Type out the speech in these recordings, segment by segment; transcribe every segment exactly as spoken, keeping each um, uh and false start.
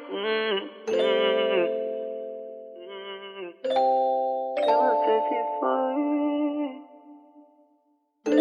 hum, hum, hum. Que você se foi.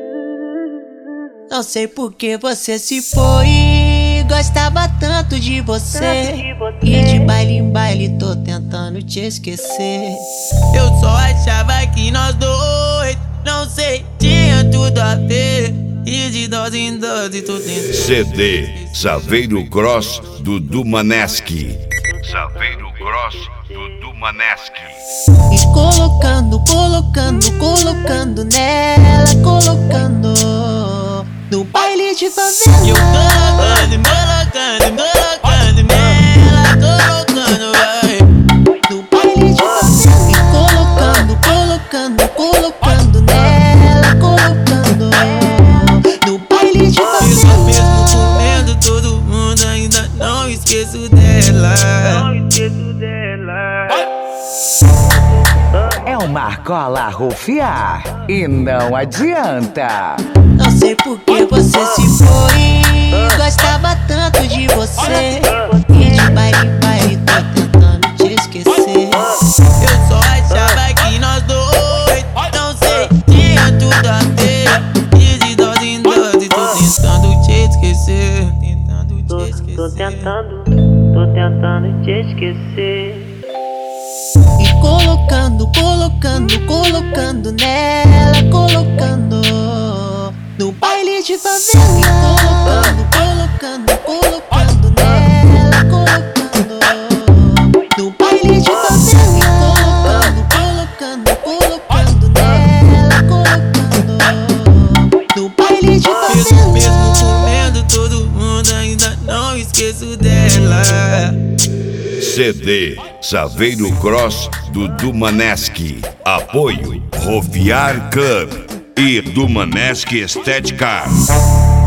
Não sei por que você se foi. Gostava tanto de você. E de baile em baile tô tentando te esquecer. Eu só achava que nós dois, não sei, tinha tudo a ver. E de dose em dose tô tentando. C D Saveiro Cross do Dumanesque. Saveiro Cross do Dumanesque. E colocando, colocando, colocando nela, colocando no baile de favela. Eu colocando, colocando, colocando nela, colocando, vai. No baile de favela. E colocando, colocando, colocando nela, colocando no baile de Mesmo, favela. mesmo comendo todo mundo, ainda não esqueço dela. Não esqueço dela. É uma argola rufiar e não adianta. Não sei por que você se foi. Gostava tanto de você. E de baile em baile tô tentando te esquecer. Eu só achava que nós dois, não sei, tinha tudo a ver. E de dose em dose tô tentando te esquecer. Tentando Tô, te esquecer. tô tentando, tô tentando te esquecer. E colocando, colocando, colocando nela, colocando no baile de favela. E colocando, colocando, colocando nela, colocando no baile de favela. E colocando, colocando, colocando nela, colocando no baile de Mesmo, mesmo favela. comendo todo mundo, ainda não esqueço dela. C D Saveiro Cross do Dumanesque. Apoio Rofiar Club e Dumanesque Estética.